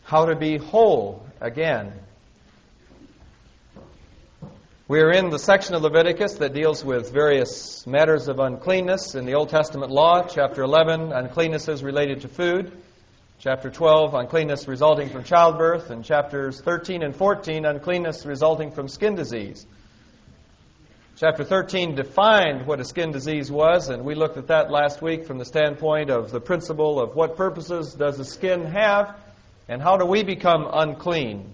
how to be whole again. We are in the section of Leviticus that deals with various matters of uncleanness in the Old Testament law. Chapter 11, uncleannesses related to food. Chapter 12, uncleanness resulting from childbirth. And chapters 13 and 14, uncleanness resulting from skin disease. Chapter 13 defined what a skin disease was, and we looked at that last week from the standpoint of the principle of what purposes does the skin have, and how do we become unclean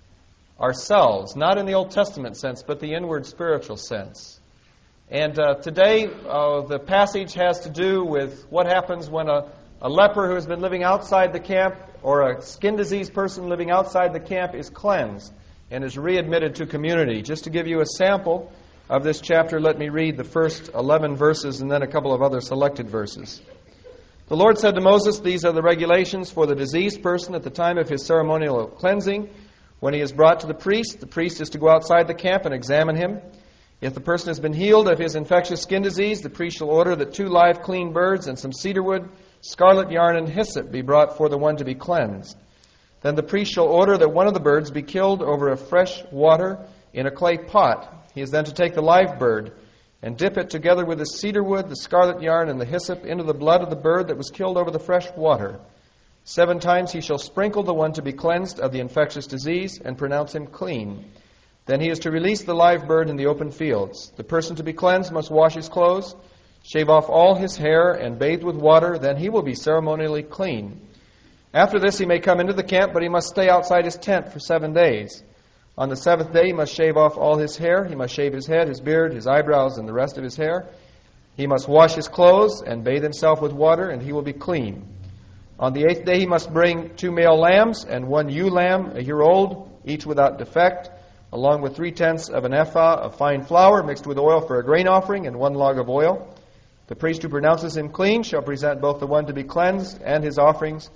ourselves, not in the Old Testament sense, but the inward spiritual sense. And today, the passage has to do with what happens when a leper who has been living outside the camp, or a skin disease person living outside the camp, is cleansed and is readmitted to community. Just to give you a sample of this chapter, let me read the first 11 verses and then a couple of other selected verses. The Lord said to Moses, "These are the regulations for the diseased person at the time of his ceremonial cleansing. When he is brought to the priest is to go outside the camp and examine him. If the person has been healed of his infectious skin disease, the priest shall order that 2 live clean birds and some cedar wood, scarlet yarn, and hyssop be brought for the one to be cleansed. Then the priest shall order that one of the birds be killed over a fresh water in a clay pot. He is then to take the live bird and dip it together with the cedar wood, the scarlet yarn, and the hyssop into the blood of the bird that was killed over the fresh water. 7 times he shall sprinkle the one to be cleansed of the infectious disease and pronounce him clean. Then he is to release the live bird in the open fields. The person to be cleansed must wash his clothes, shave off all his hair, and bathe with water. Then he will be ceremonially clean. After this he may come into the camp, but he must stay outside his tent for 7 days. On the 7th day he must shave off all his hair. He must shave his head, his beard, his eyebrows, and the rest of his hair. He must wash his clothes and bathe himself with water, and he will be clean. On the 8th day he must bring 2 male lambs and 1 ewe lamb, a year old, each without defect, along with 3/10 of an ephah of fine flour mixed with oil for a grain offering, and 1 log of oil. The priest who pronounces him clean shall present both the one to be cleansed and his offerings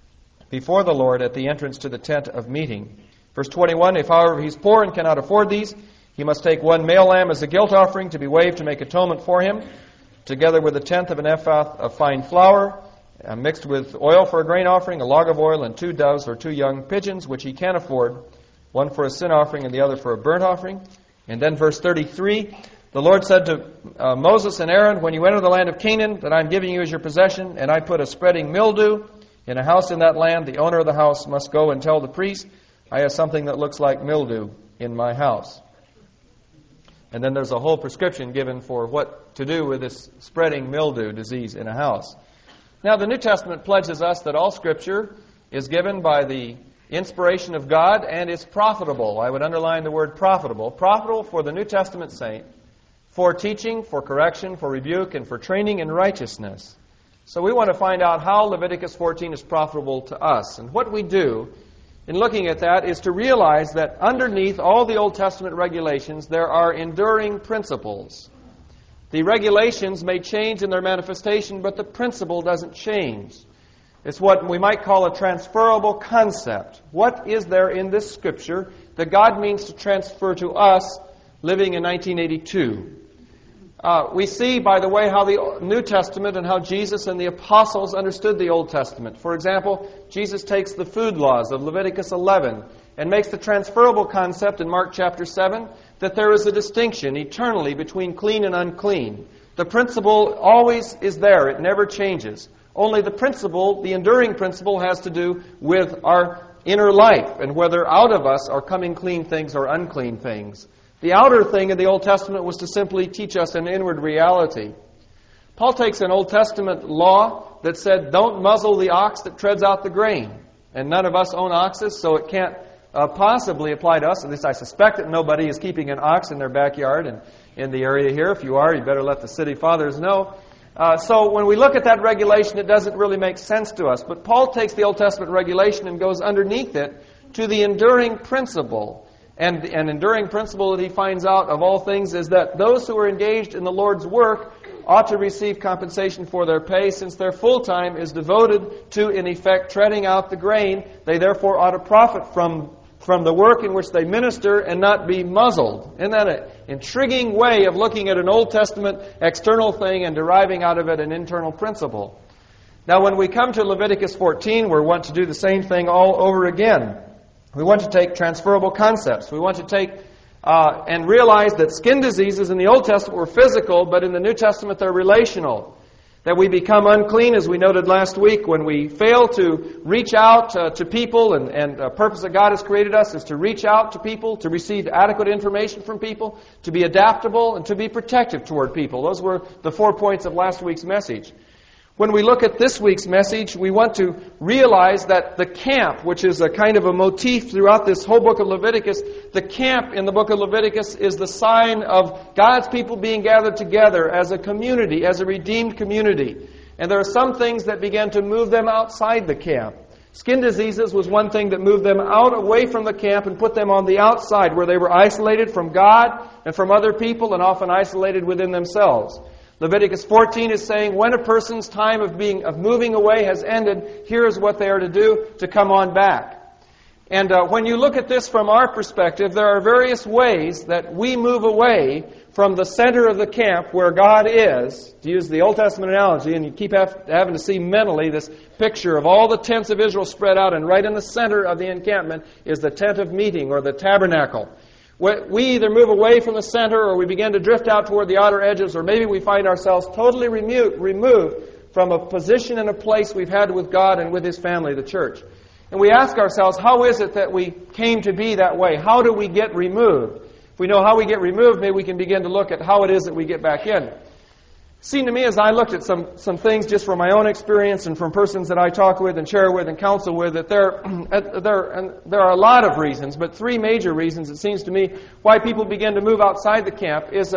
before the Lord at the entrance to the tent of meeting. Verse 21, if however he is poor and cannot afford these, he must take 1 male lamb as a guilt offering to be waved to make atonement for him, together with 1/10 of an ephah of fine flour, mixed with oil for a grain offering, a log of oil, and 2 doves or 2 young pigeons, which he can afford, one for a sin offering and the other for a burnt offering. And then verse 33, the Lord said to Moses and Aaron, when you enter the land of Canaan that I am giving you as your possession, and I put a spreading mildew in a house in that land, the owner of the house must go and tell the priest, I have something that looks like mildew in my house. And then there's a whole prescription given for what to do with this spreading mildew disease in a house. Now, the New Testament pledges us that all Scripture is given by the inspiration of God and is profitable. I would underline the word profitable. Profitable for the New Testament saint, for teaching, for correction, for rebuke, and for training in righteousness. So we want to find out how Leviticus 14 is profitable to us. And what we do in looking at that is to realize that underneath all the Old Testament regulations, there are enduring principles. The regulations may change in their manifestation, but the principle doesn't change. It's what we might call a transferable concept. What is there in this Scripture that God means to transfer to us living in 1982? We see, by the way, how the New Testament and how Jesus and the apostles understood the Old Testament. For example, Jesus takes the food laws of Leviticus 11 and makes the transferable concept in Mark chapter 7 that there is a distinction eternally between clean and unclean. The principle always is there. It never changes. Only the principle, the enduring principle, has to do with our inner life and whether out of us are coming clean things or unclean things. The outer thing in the Old Testament was to simply teach us an inward reality. Paul takes an Old Testament law that said, don't muzzle the ox that treads out the grain. And none of us own oxes, so it can't possibly apply to us. At least I suspect that nobody is keeping an ox in their backyard and in the area here. If you are, you better let the city fathers know. So when we look at that regulation, it doesn't really make sense to us. But Paul takes the Old Testament regulation and goes underneath it to the enduring principle. And an enduring principle that he finds out of all things is that those who are engaged in the Lord's work ought to receive compensation for their pay, since their full time is devoted to, in effect, treading out the grain. They therefore ought to profit from the work in which they minister and not be muzzled. Isn't that an intriguing way of looking at an Old Testament external thing and deriving out of it an internal principle? Now, when we come to Leviticus 14, we want to do the same thing all over again. We want to take transferable concepts. We want to take and realize that skin diseases in the Old Testament were physical, but in the New Testament they're relational. That we become unclean, as we noted last week, when we fail to reach out to people, and the purpose that God has created us is to reach out to people, to receive adequate information from people, to be adaptable, and to be protective toward people. Those were the 4 points of last week's message. When we look at this week's message, we want to realize that the camp, which is a kind of a motif throughout this whole book of Leviticus, the camp in the book of Leviticus is the sign of God's people being gathered together as a community, as a redeemed community. And there are some things that began to move them outside the camp. Skin diseases was one thing that moved them out away from the camp and put them on the outside, where they were isolated from God and from other people, and often isolated within themselves. Leviticus 14 is saying when a person's time of moving away has ended, here is what they are to do to come on back. And when you look at this from our perspective, there are various ways that we move away from the center of the camp where God is, to use the Old Testament analogy, and you keep having to see mentally this picture of all the tents of Israel spread out, and right in the center of the encampment is the tent of meeting, or the tabernacle. We either move away from the center, or we begin to drift out toward the outer edges, or maybe we find ourselves totally removed from a position and a place we've had with God and with His family, the church. And we ask ourselves, how is it that we came to be that way? How do we get removed? If we know how we get removed, maybe we can begin to look at how it is that we get back in. It seemed to me, as I looked at some things just from my own experience and from persons that I talk with and share with and counsel with, that there are a lot of reasons, but three major reasons, it seems to me, why people begin to move outside the camp is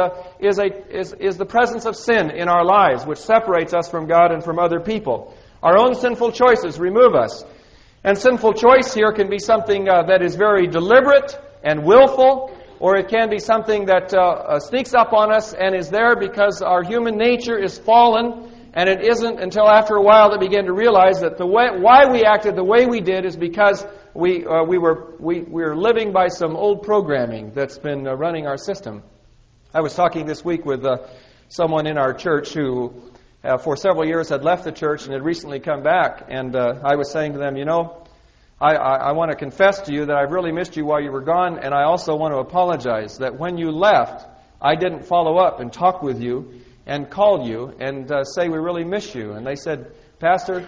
the presence of sin in our lives, which separates us from God and from other people. Our own sinful choices remove us. And sinful choice here can be something that is very deliberate and willful, or it can be something that sneaks up on us and is there because our human nature is fallen, and it isn't until after a while that we begin to realize that why we acted the way we did is because we were living by some old programming that's been running our system. I was talking this week with someone in our church who for several years had left the church and had recently come back, and I was saying to them, I want to confess to you that I've really missed you while you were gone, and I also want to apologize that when you left, I didn't follow up and talk with you and call you and say we really miss you. And they said, Pastor,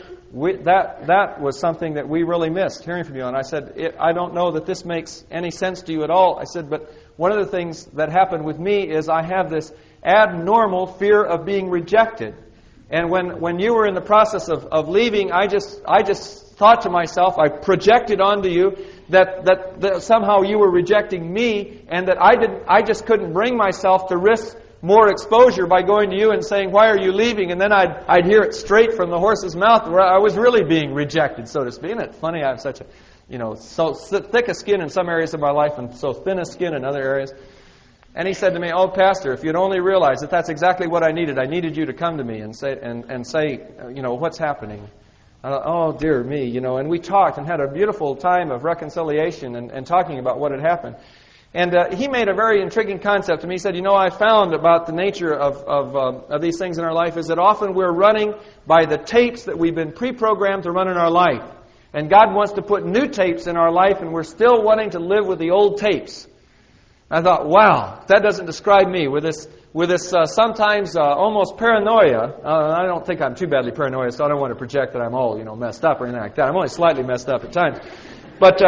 that was something that we really missed, hearing from you. And I said, I don't know that this makes any sense to you at all. I said, but one of the things that happened with me is I have this abnormal fear of being rejected. And when you were in the process of leaving, I just thought to myself, I projected onto you that somehow you were rejecting me, and that I just couldn't bring myself to risk more exposure by going to you and saying, why are you leaving? And then I'd hear it straight from the horse's mouth where I was really being rejected, so to speak. Isn't it funny? I have such so thick a skin in some areas of my life and so thin a skin in other areas. And he said to me, oh, Pastor, if you'd only realized that that's exactly what I needed. I needed you to come to me and say, what's happening? Oh, dear me, and we talked and had a beautiful time of reconciliation and talking about what had happened. And he made a very intriguing concept to me. He said, I found about the nature of these things in our life is that often we're running by the tapes that we've been pre-programmed to run in our life. And God wants to put new tapes in our life, and we're still wanting to live with the old tapes. I thought, wow, that doesn't describe me with this sometimes almost paranoia. I don't think I'm too badly paranoid, so I don't want to project that I'm all messed up or anything like that. I'm only slightly messed up at times. But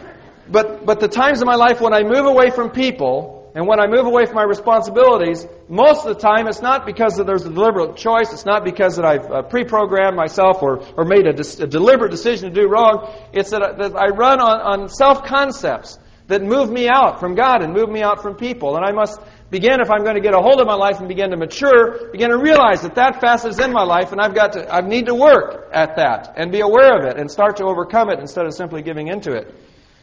the times in my life when I move away from people and when I move away from my responsibilities, most of the time it's not because that there's a deliberate choice. It's not because that I've pre-programmed myself or made a deliberate decision to do wrong. It's that I run on self-concepts that move me out from God and move me out from people. And I must begin, if I'm going to get a hold of my life and begin to mature, begin to realize that facet is in my life, and I need to work at that and be aware of it and start to overcome it instead of simply giving into it.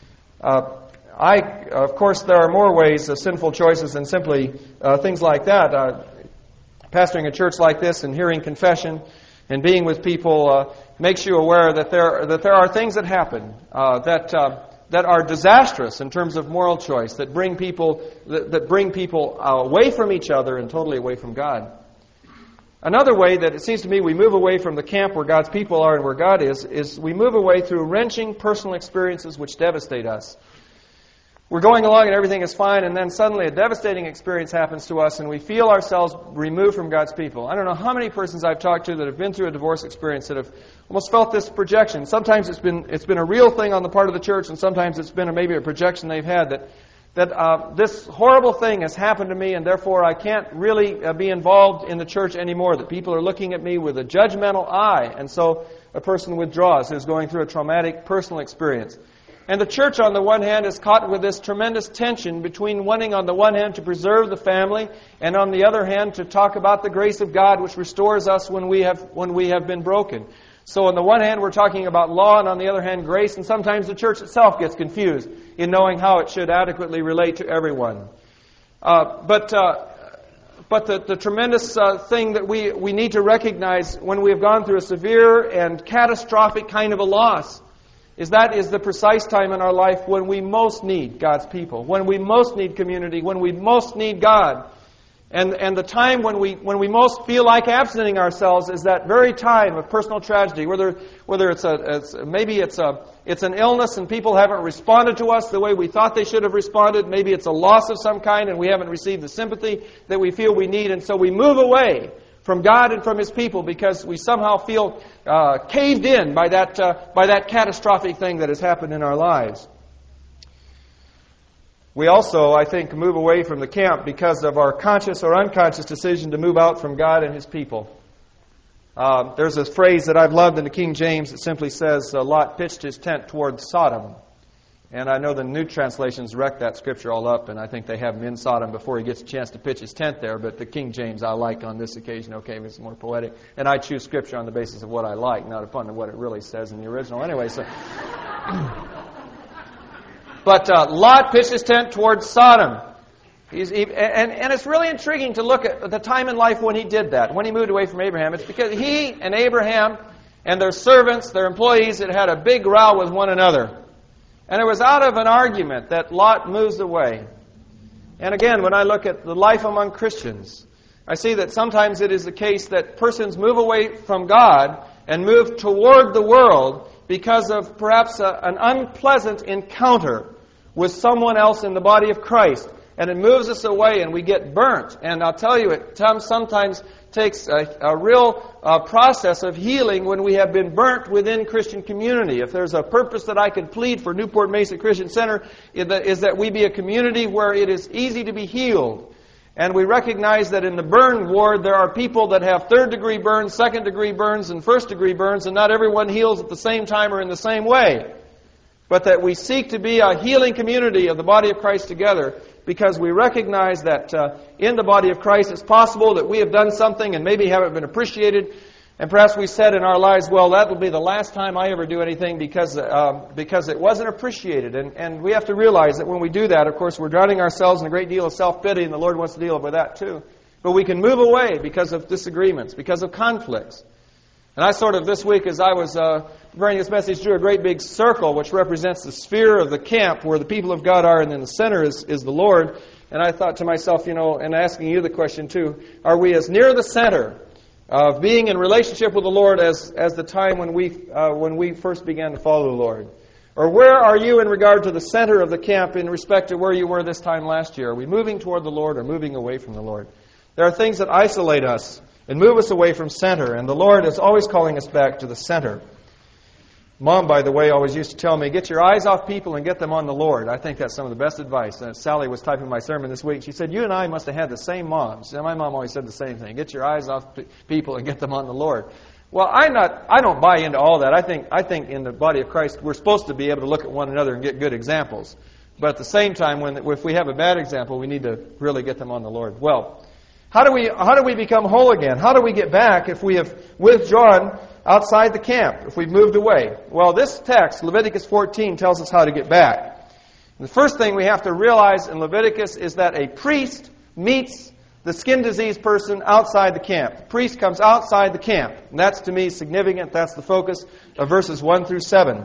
Of course, there are more ways of sinful choices than simply things like that. Pastoring a church like this and hearing confession and being with people makes you aware that there are things that happen that are disastrous in terms of moral choice, that bring people away from each other and totally away from God. Another way that it seems to me we move away from the camp where God's people are and where God is we move away through wrenching personal experiences which devastate us. We're going along and everything is fine, and then suddenly a devastating experience happens to us and we feel ourselves removed from God's people. I don't know how many persons I've talked to that have been through a divorce experience that have almost felt this projection. Sometimes it's been a real thing on the part of the church, and sometimes it's been maybe a projection they've had that this horrible thing has happened to me, and therefore I can't really be involved in the church anymore, that people are looking at me with a judgmental eye, and so a person withdraws who's going through a traumatic personal experience. And the church, on the one hand, is caught with this tremendous tension between wanting, on the one hand, to preserve the family, and on the other hand, to talk about the grace of God which restores us when we have been broken. So on the one hand, we're talking about law, and on the other hand, grace, and sometimes the church itself gets confused in knowing how it should adequately relate to everyone. But the tremendous thing that we need to recognize when we have gone through a severe and catastrophic kind of a loss is the precise time in our life when we most need God's people, when we most need community, when we most need God. And the time when we most feel like absenting ourselves is that very time of personal tragedy, whether it's an illness and people haven't responded to us the way we thought they should have responded, maybe it's a loss of some kind and we haven't received the sympathy that we feel we need, and so we move away from God and from His people because we somehow feel caved in by that catastrophic thing that has happened in our lives. We also, I think, move away from the camp because of our conscious or unconscious decision to move out from God and His people. There's a phrase that I've loved in the King James that simply says, Lot pitched his tent toward Sodom. And I know the new translations wreck that scripture all up, and I think they have him in Sodom before he gets a chance to pitch his tent there. But the King James I like on this occasion, okay, it's more poetic. And I choose scripture on the basis of what I like, not upon what it really says in the original. Anyway, so... But Lot pitched his tent towards Sodom. And it's really intriguing to look at the time in life when he did that, when he moved away from Abraham. It's because he and Abraham and their servants, their employees, had a big row with one another. And it was out of an argument that Lot moves away. And again, when I look at the life among Christians, I see that sometimes it is the case that persons move away from God and move toward the world because of perhaps an unpleasant encounter with someone else in the body of Christ. And it moves us away and we get burnt. And I'll tell you, it sometimes takes a real process of healing when we have been burnt within Christian community. If there's a purpose that I could plead for Newport Mesa Christian Center, is that we be a community where it is easy to be healed. And we recognize that in the burn ward there are people that have third-degree burns, second-degree burns, and first-degree burns, and not everyone heals at the same time or in the same way. But that we seek to be a healing community of the body of Christ together, because we recognize that in the body of Christ it's possible that we have done something and maybe haven't been appreciated. And perhaps we said in our lives, well, that will be the last time I ever do anything because it wasn't appreciated. And we have to realize that when we do that, of course, we're drowning ourselves in a great deal of self-pity, and the Lord wants to deal with that too. But we can move away because of disagreements, because of conflicts. And I sort of, this week, as I was preparing this message, drew a great big circle which represents the sphere of the camp where the people of God are, and in the center is the Lord. And I thought to myself, and asking you the question too, are we as near the center of being in relationship with the Lord as the time when we first began to follow the Lord? Or where are you in regard to the center of the camp in respect to where you were this time last year? Are we moving toward the Lord or moving away from the Lord? There are things that isolate us and move us away from center, and the Lord is always calling us back to the center. Mom, by the way, always used to tell me, get your eyes off people and get them on the Lord. I think that's some of the best advice. Sally was typing my sermon this week. She said, you and I must have had the same moms. And my mom always said the same thing. Get your eyes off people and get them on the Lord. Well, I don't buy into all that. I think in the body of Christ, we're supposed to be able to look at one another and get good examples. But at the same time, if we have a bad example, we need to really get them on the Lord. Well, how do we become whole again? How do we get back if we have withdrawn outside the camp, if we've moved away? Well, this text, Leviticus 14, tells us how to get back. The first thing we have to realize in Leviticus is that a priest meets the skin disease person outside the camp. The priest comes outside the camp. And that's, to me, significant. That's the focus of verses 1 through 7.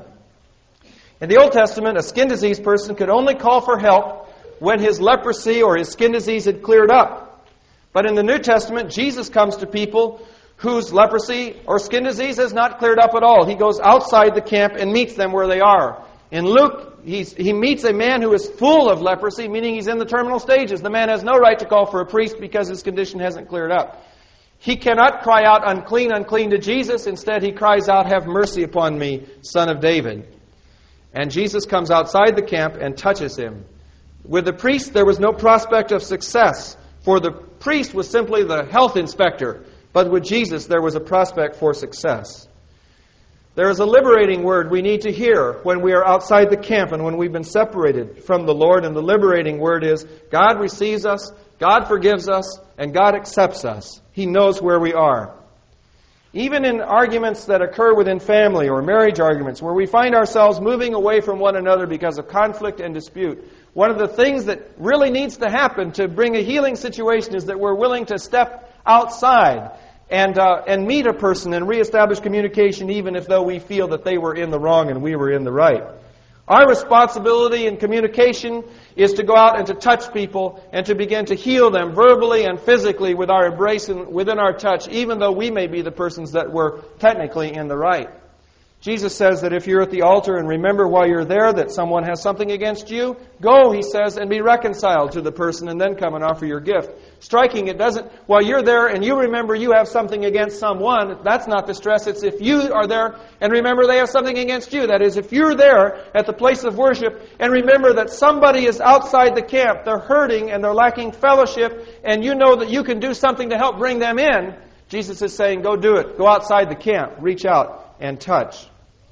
In the Old Testament, a skin disease person could only call for help when his leprosy or his skin disease had cleared up. But in the New Testament, Jesus comes to people whose leprosy or skin disease has not cleared up at all. He goes outside the camp and meets them where they are. In Luke, he meets a man who is full of leprosy, meaning he's in the terminal stages. The man has no right to call for a priest because his condition hasn't cleared up. He cannot cry out, unclean, unclean to Jesus. Instead, he cries out, have mercy upon me, Son of David. And Jesus comes outside the camp and touches him. With the priest, there was no prospect of success, for the priest was simply the health inspector. But with Jesus, there was a prospect for success. There is a liberating word we need to hear when we are outside the camp and when we've been separated from the Lord. And the liberating word is, God receives us, God forgives us, and God accepts us. He knows where we are. Even in arguments that occur within family or marriage arguments, where we find ourselves moving away from one another because of conflict and dispute, one of the things that really needs to happen to bring a healing situation is that we're willing to step outside and meet a person and reestablish communication, even if though we feel that they were in the wrong and we were in the right. Our responsibility in communication is to go out and to touch people and to begin to heal them verbally and physically with our embrace and within our touch, even though we may be the persons that were technically in the right. Jesus says that if you're at the altar and remember while you're there that someone has something against you, go, he says, and be reconciled to the person and then come and offer your gift. Striking, it doesn't, while you're there and you remember you have something against someone, that's not the stress. It's if you are there and remember they have something against you. That is, if you're there at the place of worship and remember that somebody is outside the camp, they're hurting and they're lacking fellowship, and you know that you can do something to help bring them in, Jesus is saying, go do it. Go outside the camp. Reach out and touch.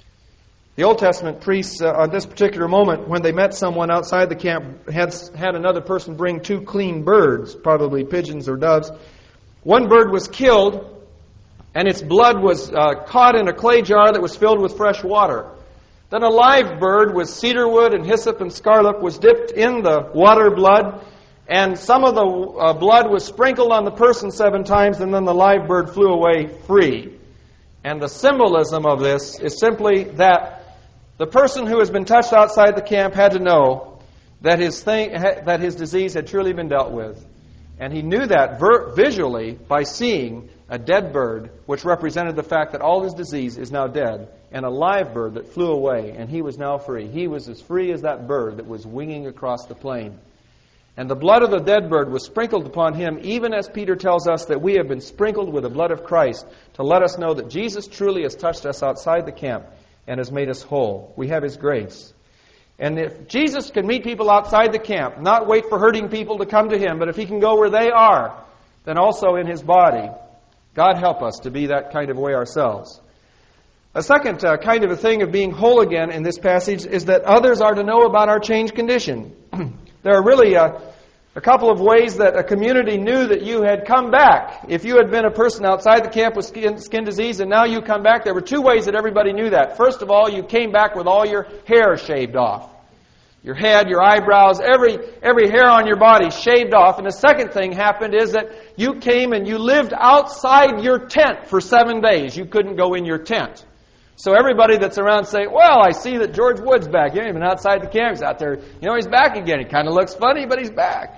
The Old Testament priests, on this particular moment, when they met someone outside the camp, had another person bring 2 clean birds, probably pigeons or doves. One bird was killed, and its blood was caught in a clay jar that was filled with fresh water. Then a live bird with cedar wood and hyssop and scarlet was dipped in the water blood, and some of the blood was sprinkled on the person 7 times, and then the live bird flew away free. And the symbolism of this is simply that the person who has been touched outside the camp had to know that his disease had truly been dealt with. And he knew that visually by seeing a dead bird, which represented the fact that all his disease is now dead, and a live bird that flew away, and he was now free. He was as free as that bird that was winging across the plain. And the blood of the dead bird was sprinkled upon him, even as Peter tells us that we have been sprinkled with the blood of Christ, to let us know that Jesus truly has touched us outside the camp and has made us whole. We have His grace. And if Jesus can meet people outside the camp, not wait for hurting people to come to Him, but if He can go where they are, then also in His body, God help us to be that kind of way ourselves. A second kind of a thing of being whole again in this passage is that others are to know about our changed condition. There are really a couple of ways that a community knew that you had come back. If you had been a person outside the camp with skin disease and now you come back, there were 2 ways that everybody knew that. First of all, you came back with all your hair shaved off. Your head, your eyebrows, every hair on your body shaved off. And the second thing happened is that you came and you lived outside your tent for 7 days. You couldn't go in your tent. So everybody that's around say, well, I see that George Wood's back. He ain't even outside the camp. He's out there. You know, he's back again. He kind of looks funny, but he's back.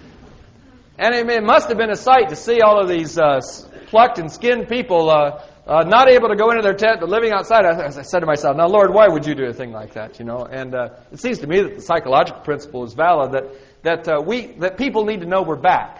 And it must have been a sight to see all of these plucked and skinned people not able to go into their tent, but living outside. I said to myself, now, Lord, why would you do a thing like that? You know, and it seems to me that the psychological principle is valid, that people need to know we're back.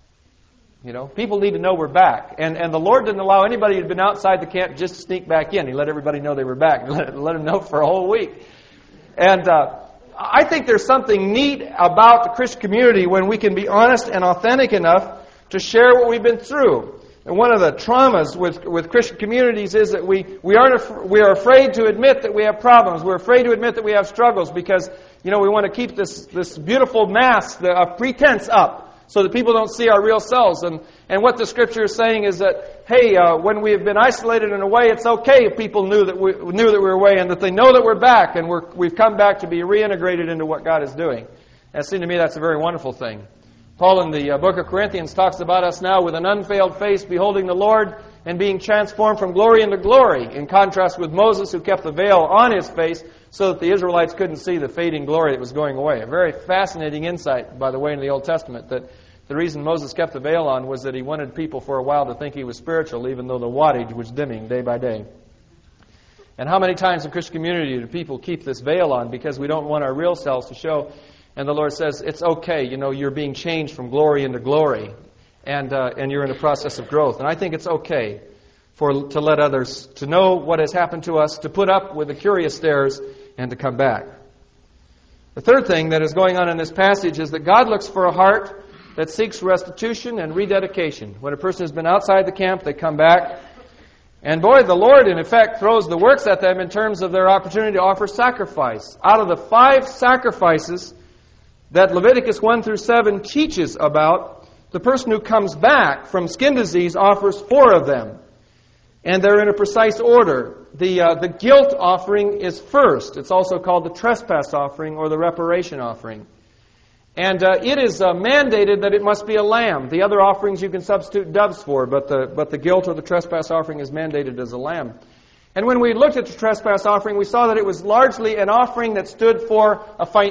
You know, people need to know we're back. And the Lord didn't allow anybody who'd been outside the camp just to sneak back in. He let everybody know they were back. Let them know for a whole week. And I think there's something neat about the Christian community when we can be honest and authentic enough to share what we've been through. And one of the traumas with Christian communities is that we are afraid to admit that we have problems. We're afraid to admit that we have struggles because, you know, we want to keep this beautiful mask of pretense up so that people don't see our real selves. And what the Scripture is saying is that, hey, when we have been isolated in a way, it's okay if people knew that we were away and that they know that we're back and we've come back to be reintegrated into what God is doing. And it seems to me that's a very wonderful thing. Paul in the book of Corinthians talks about us now with an unveiled face beholding the Lord and being transformed from glory into glory, in contrast with Moses who kept the veil on his face so that the Israelites couldn't see the fading glory that was going away. A very fascinating insight, by the way, in the Old Testament, that The reason Moses kept the veil on was that he wanted people for a while to think he was spiritual, even though the wattage was dimming day by day. And how many times in Christian community do people keep this veil on because we don't want our real selves to show? And the Lord says, it's okay, you're being changed from glory into glory, and you're in a process of growth. And I think it's okay to let others to know what has happened to us, to put up with the curious stares, and to come back. The third thing that is going on in this passage is that God looks for a heart that seeks restitution and rededication. When a person has been outside the camp, they come back. And boy, the Lord, in effect, throws the works at them in terms of their opportunity to offer sacrifice. Out of the 5 sacrifices that Leviticus 1 through 7 teaches about, the person who comes back from skin disease offers 4 of them. And they're in a precise order. The guilt offering is first. It's also called the trespass offering or the reparation offering. And it is mandated that it must be a lamb. The other offerings you can substitute doves for, but the guilt or the trespass offering is mandated as a lamb. And when we looked at the trespass offering, we saw that it was largely an offering that stood for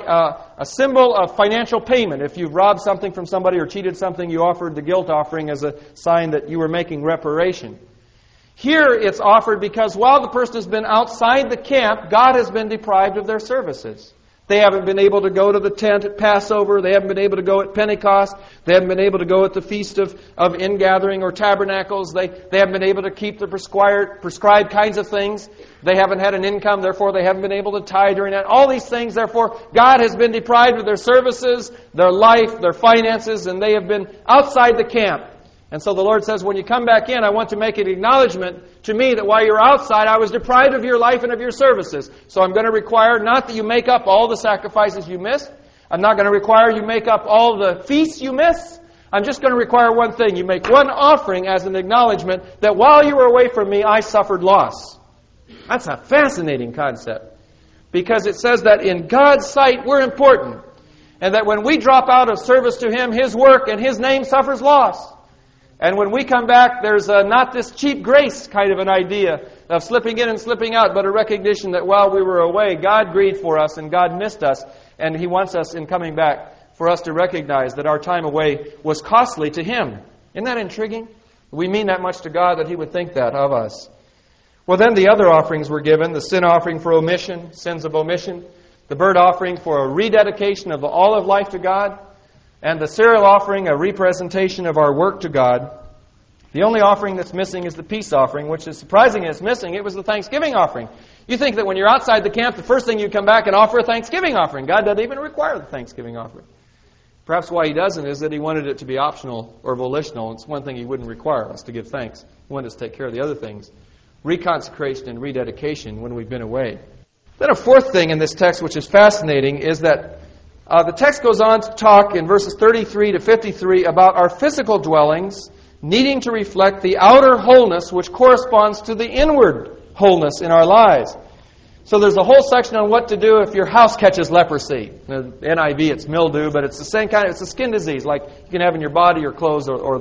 a symbol of financial payment. If you've robbed something from somebody or cheated something, you offered the guilt offering as a sign that you were making reparation. Here it's offered because while the person has been outside the camp, God has been deprived of their services. They haven't been able to go to the tent at Passover. They haven't been able to go at Pentecost. They haven't been able to go at the Feast of Ingathering or Tabernacles. They haven't been able to keep the prescribed kinds of things. They haven't had an income, therefore they haven't been able to tithe during that. All these things, therefore, God has been deprived of their services, their life, their finances, and they have been outside the camp. And so the Lord says, when you come back in, I want to make an acknowledgement to me that while you're outside, I was deprived of your life and of your services. So I'm going to require not that you make up all the sacrifices you missed. I'm not going to require you make up all the feasts you miss. I'm just going to require one thing. You make one offering as an acknowledgement that while you were away from me, I suffered loss. That's a fascinating concept. Because it says that in God's sight, we're important. And that when we drop out of service to Him, His work and His name suffers loss. And when we come back, there's not this cheap grace kind of an idea of slipping in and slipping out, but a recognition that while we were away, God grieved for us and God missed us. And He wants us, in coming back, for us to recognize that our time away was costly to Him. Isn't that intriguing? We mean that much to God that He would think that of us. Well, then the other offerings were given. The sin offering for omission, sins of omission. The burnt offering for a rededication of all of life to God. And the cereal offering, a representation of our work to God. The only offering that's missing is the peace offering, which is surprising it's missing. It was the thanksgiving offering. You think that when you're outside the camp, the first thing you come back and offer a thanksgiving offering. God doesn't even require the thanksgiving offering. Perhaps why He doesn't is that He wanted it to be optional or volitional. It's one thing He wouldn't require us to give thanks. He wanted us to take care of the other things. Reconsecration and rededication when we've been away. Then a fourth thing in this text which is fascinating is that the text goes on to talk in verses 33 to 53 about our physical dwellings needing to reflect the outer wholeness which corresponds to the inward wholeness in our lives. So there's a whole section on what to do if your house catches leprosy. In the NIV it's mildew, but it's the same kind. It's a skin disease like you can have in your body or clothes or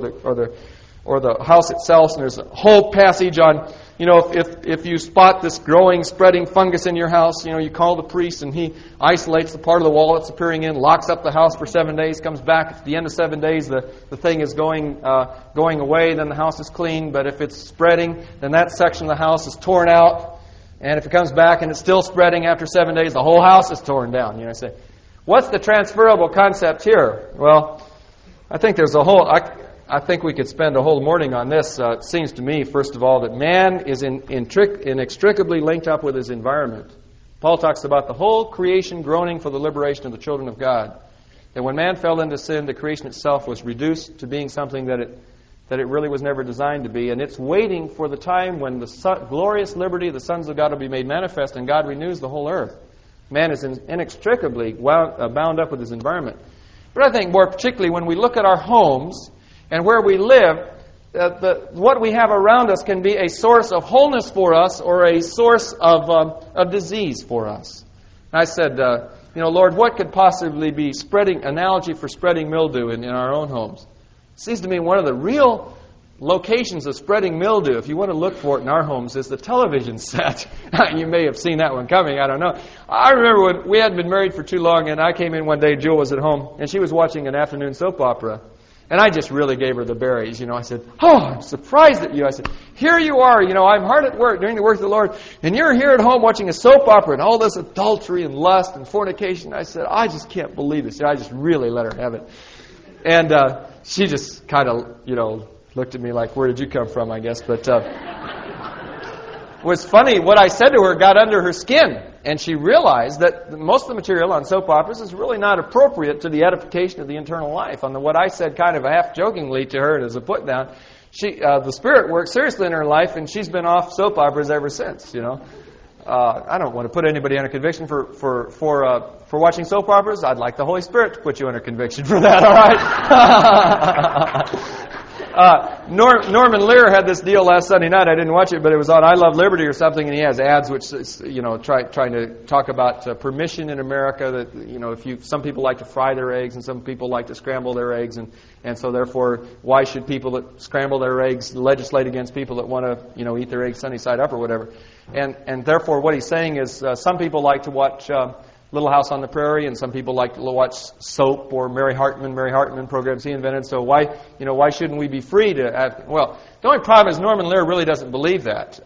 the house itself. And there's a whole passage on, if you spot this growing, spreading fungus in your house, you call the priest and he isolates the part of the wall it's appearing in, locks up the house for 7 days, comes back at the end of 7 days, the thing is going away, then the house is clean. But if it's spreading, then that section of the house is torn out. And if it comes back and it's still spreading after 7 days, the whole house is torn down. I say, what's the transferable concept here? Well, I think there's a whole... I think we could spend a whole morning on this. It seems to me, first of all, that man is inextricably linked up with his environment. Paul talks about the whole creation groaning for the liberation of the children of God. That when man fell into sin, the creation itself was reduced to being something that it really was never designed to be. And it's waiting for the time when the glorious liberty of the sons of God will be made manifest and God renews the whole earth. Man is inextricably bound up with his environment. But I think more particularly when we look at our homes and where we live, what we have around us can be a source of wholeness for us or a source of disease for us. I said, Lord, what could possibly be analogy for spreading mildew in our own homes? It seems to me one of the real locations of spreading mildew, if you want to look for it in our homes, is the television set. You may have seen that one coming, I don't know. I remember when we hadn't been married for too long, and I came in one day, Jewel was at home, and she was watching an afternoon soap opera. And I just really gave her the berries. I said, "Oh, I'm surprised at you." I said, "Here you are. I'm hard at work doing the work of the Lord, and you're here at home watching a soap opera and all this adultery and lust and fornication." I said, "I just can't believe this." I just really let her have it. And she just kind of, looked at me like, "Where did you come from?" I guess. But it was funny. What I said to her got under her skin. And she realized that most of the material on soap operas is really not appropriate to the edification of the internal life. On what I said kind of half-jokingly to her as a put-down, the Spirit worked seriously in her life, and she's been off soap operas ever since, I don't want to put anybody under conviction for watching soap operas. I'd like the Holy Spirit to put you under conviction for that, all right? Norman Lear had this deal last Sunday night. I didn't watch it, but it was on I Love Liberty or something, and he has ads which trying to talk about permission in America. That some people like to fry their eggs and some people like to scramble their eggs, and so therefore, why should people that scramble their eggs legislate against people that want to eat their eggs sunny side up or whatever? And therefore, what he's saying is some people like to watch Little House on the Prairie, and some people like to watch soap or Mary Hartman programs he invented. So why shouldn't we be free to have? Well, the only problem is Norman Lear really doesn't believe that.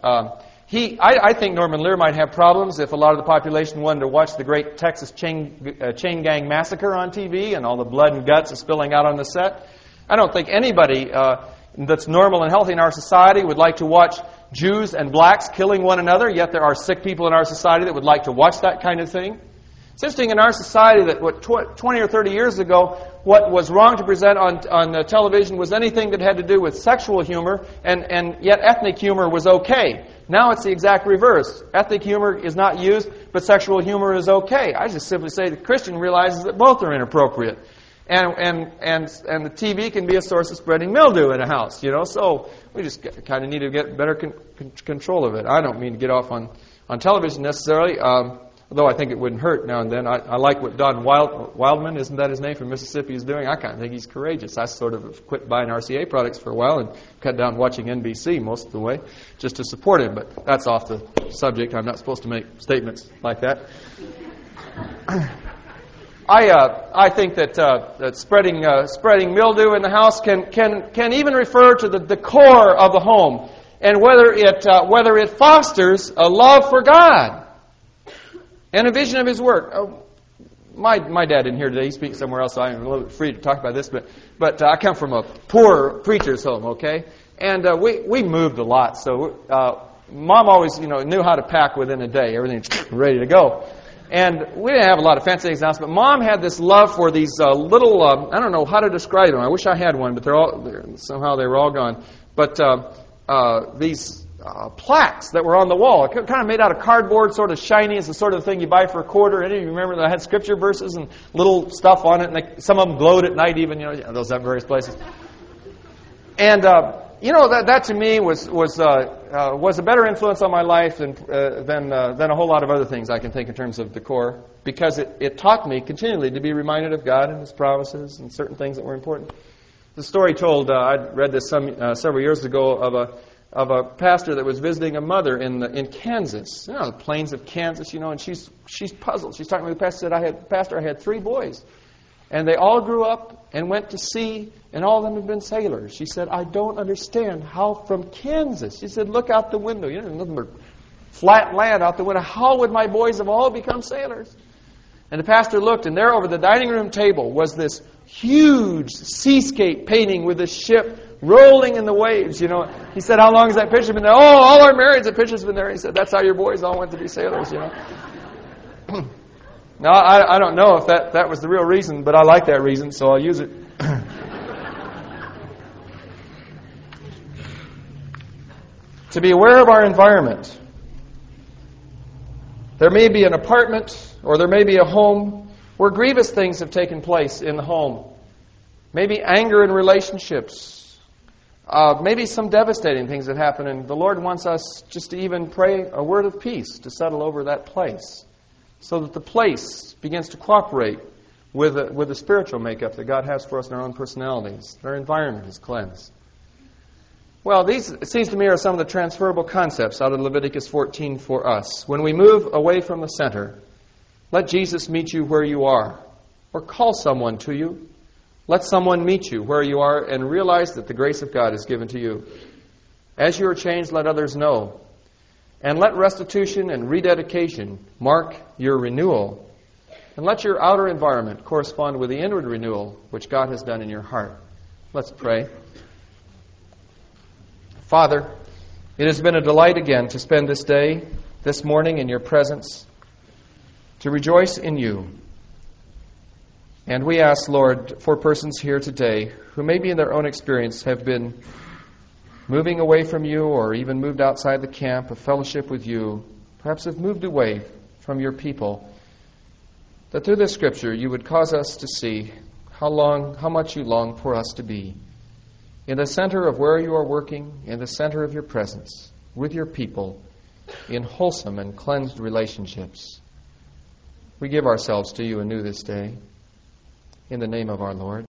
I think Norman Lear might have problems if a lot of the population wanted to watch the great Texas chain gang massacre on TV and all the blood and guts spilling out on the set. I don't think anybody that's normal and healthy in our society would like to watch Jews and blacks killing one another, yet there are sick people in our society that would like to watch that kind of thing. It's interesting in our society that 20 or 30 years ago, what was wrong to present on television was anything that had to do with sexual humor, and yet ethnic humor was okay. Now it's the exact reverse. Ethnic humor is not used, but sexual humor is okay. I just simply say the Christian realizes that both are inappropriate. And the TV can be a source of spreading mildew in a house, So we just kind of need to get better control of it. I don't mean to get off on television necessarily, although I think it wouldn't hurt now and then. I like what Don Wildman, isn't that his name, from Mississippi, is doing. I kind of think he's courageous. I sort of quit buying RCA products for a while and cut down watching NBC most of the way just to support him. But that's off the subject. I'm not supposed to make statements like that. I think that spreading mildew in the house can even refer to the core of the home, and whether it fosters a love for God and a vision of His work. My dad isn't here today. He speaks somewhere else, so I'm a little bit free to talk about this. But I come from a poor preacher's home, okay? And we moved a lot, so Mom always knew how to pack within a day. Everything's ready to go. And we didn't have a lot of fancy things in the house, but Mom had this love for these little, I don't know how to describe them. I wish I had one, but somehow they were all gone. But these plaques that were on the wall, kind of made out of cardboard, sort of shiny. It's the sort of thing you buy for a quarter. Any of you remember that had scripture verses and little stuff on it, and some of them glowed at night even, those at various places. And that to me was a better influence on my life than a whole lot of other things I can think in terms of decor, because it taught me continually to be reminded of God and His promises and certain things that were important. The story told, I read this several years ago of a pastor that was visiting a mother in Kansas, the plains of Kansas, and she's puzzled. She's talking to the pastor. Said, "Pastor, I had 3 boys. And they all grew up and went to sea, and all of them have been sailors." She said, "I don't understand how from Kansas." She said, "Look out the window. Nothing but flat land out the window. How would my boys have all become sailors?" And the pastor looked, and there over the dining room table was this huge seascape painting with a ship rolling in the waves. He said, "How long has that picture been there?" "Oh, all our marrieds, the picture's been there." He said, "That's how your boys all went to be sailors, Now, I don't know if that was the real reason, but I like that reason, so I'll use it. To be aware of our environment. There may be an apartment or there may be a home where grievous things have taken place in the home. Maybe anger in relationships. Maybe some devastating things that happen, and the Lord wants us just to even pray a word of peace to settle over that place, so that the place begins to cooperate with the spiritual makeup that God has for us in our own personalities. Our environment is cleansed. Well, these, it seems to me, are some of the transferable concepts out of Leviticus 14 for us. When we move away from the center, let Jesus meet you where you are, or call someone to you, Let someone meet you where you are and realize that the grace of God is given to you. As you are changed, let others know. And let restitution and rededication mark your renewal. And let your outer environment correspond with the inward renewal which God has done in your heart. Let's pray. Father, it has been a delight again to spend this day, this morning in your presence, to rejoice in you. And we ask, Lord, for persons here today who maybe in their own experience have been moving away from you or even moved outside the camp of fellowship with you, perhaps have moved away from your people, that through this Scripture you would cause us to see how much you long for us to be in the center of where you are working, in the center of your presence, with your people, in wholesome and cleansed relationships. We give ourselves to you anew this day, in the name of our Lord.